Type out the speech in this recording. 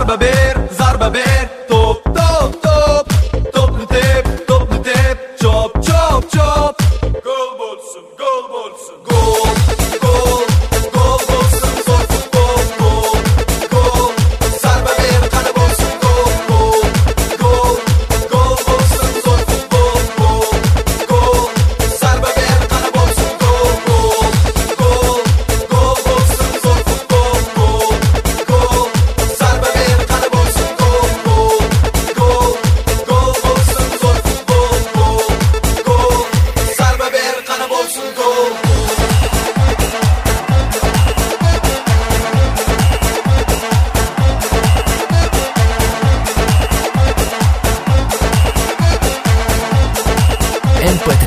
zarba ber, top, top, top. Topni tep, chop, chop, chop. Gol bo'lsin, gol bo'lsin. Gol, gol, gol bo'lsin, zo'r futbol, gol, gol. Zarba ber, qani bo'lsin, gol, gol, gol. Gol bo'lsin, zo'r futbol, gol, gol. Zarba ber, qani bo'lsin, gol, gol, gol. Gol bo'lsin, zo'r futbol, gol, gol. Zarba ber, qani bo'lsin, gol, gol, gol. Gol bo'lsin, zo'r futbol, gol, gol. Zarba ber, qani bo'lsin, gol. MP3